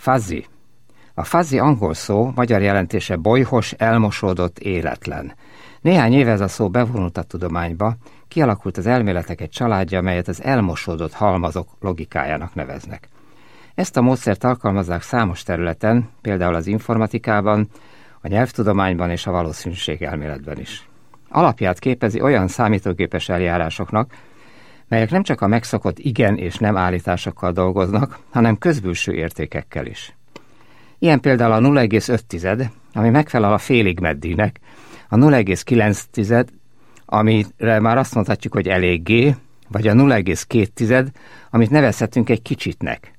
Fuzzy. A fuzzy angol szó, magyar jelentése bolyhos, elmosódott, életlen. Néhány éve ez a szó bevonult a tudományba, kialakult az elméletek egy családja, melyet az elmosódott halmazok logikájának neveznek. Ezt a módszert alkalmazzák számos területen, például az informatikában, a nyelvtudományban és a valószínűségelméletben is. Alapját képezi olyan számítógépes eljárásoknak, melyek nem csak a megszokott igen és nem állításokkal dolgoznak, hanem közbülső értékekkel is. Ilyen például a 0,5, ami megfelel a félig meddinek, a 0,9, amire már azt mondhatjuk, hogy eléggé, vagy a 0,2, amit nevezhetünk egy kicsitnek.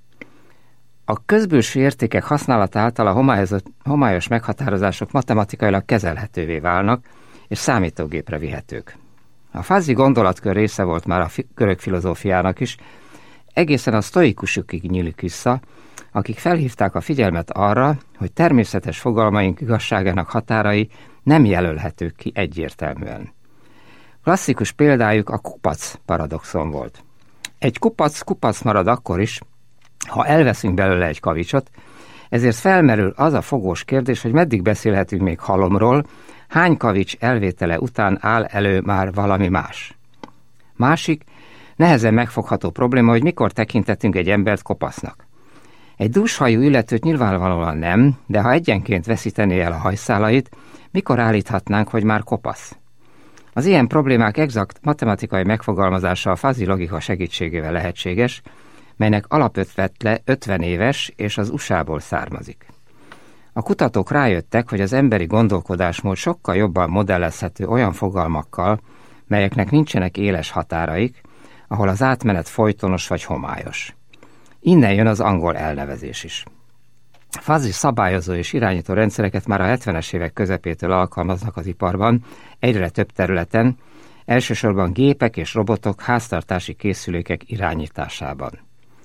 A közbülső értékek használata által a homályos meghatározások matematikailag kezelhetővé válnak, és számítógépre vihetők. A fuzzy gondolatkör része volt már a görög filozófiának is, egészen a sztoikusokig nyílik vissza, akik felhívták a figyelmet arra, hogy természetes fogalmaink igazságának határai nem jelölhetők ki egyértelműen. Klasszikus példájuk a kupac paradoxon volt. Egy kupac marad akkor is, ha elveszünk belőle egy kavicsot, ezért felmerül az a fogós kérdés, hogy meddig beszélhetünk még halomról, hány kavics elvétele után áll elő már valami más. Másik, nehezen megfogható probléma, hogy mikor tekintetünk egy embert kopasznak. Egy dúshajú illetőt nyilvánvalóan nem, de ha egyenként veszítené el a hajszálait, mikor állíthatnánk, hogy már kopasz? Az ilyen problémák exakt matematikai megfogalmazása a fuzzy logika segítségével lehetséges, melynek alapötlete 50 éves és az USA-ból származik. A kutatók rájöttek, hogy az emberi gondolkodásmód sokkal jobban modellezhető olyan fogalmakkal, melyeknek nincsenek éles határaik, ahol az átmenet folytonos vagy homályos. Innen jön az angol elnevezés is. Fuzzy szabályozó és irányító rendszereket már a 70-es évek közepétől alkalmaznak az iparban, egyre több területen, elsősorban gépek és robotok háztartási készülékek irányításában.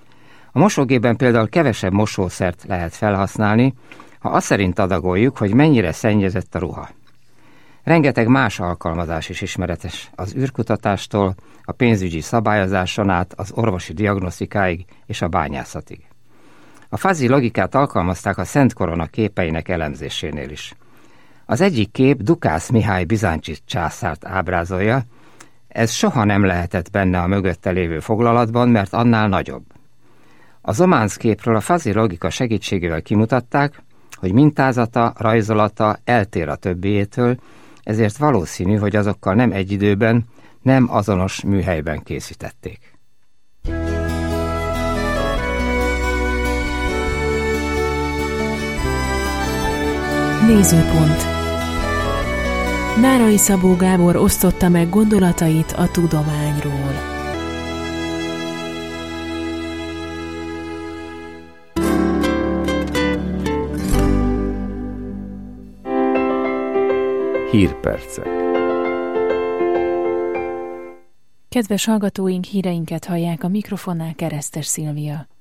A mosógépben például kevesebb mosószert lehet felhasználni, ha azt szerint adagoljuk, hogy mennyire szennyezett a ruha. Rengeteg más alkalmazás is ismeretes, az űrkutatástól, a pénzügyi szabályozáson át, az orvosi diagnosztikáig és a bányászatig. A fuzzy logikát alkalmazták a Szent Korona képeinek elemzésénél is. Az egyik kép Dukász Mihály bizáncsi császárt ábrázolja, ez soha nem lehetett benne a mögötte lévő foglalatban, mert annál nagyobb. A Zománsz képről a fuzzy logika segítségével kimutatták, hogy mintázata, rajzolata eltér a többiétől, ezért valószínű, hogy azokkal nem egy időben, nem azonos műhelyben készítették. Nézőpont. Nárai Szabó Gábor osztotta meg gondolatait a tudományról. Hírpercek. Kedves hallgatóink, híreinket hallják, a mikrofonnál Keresztes Szilvia.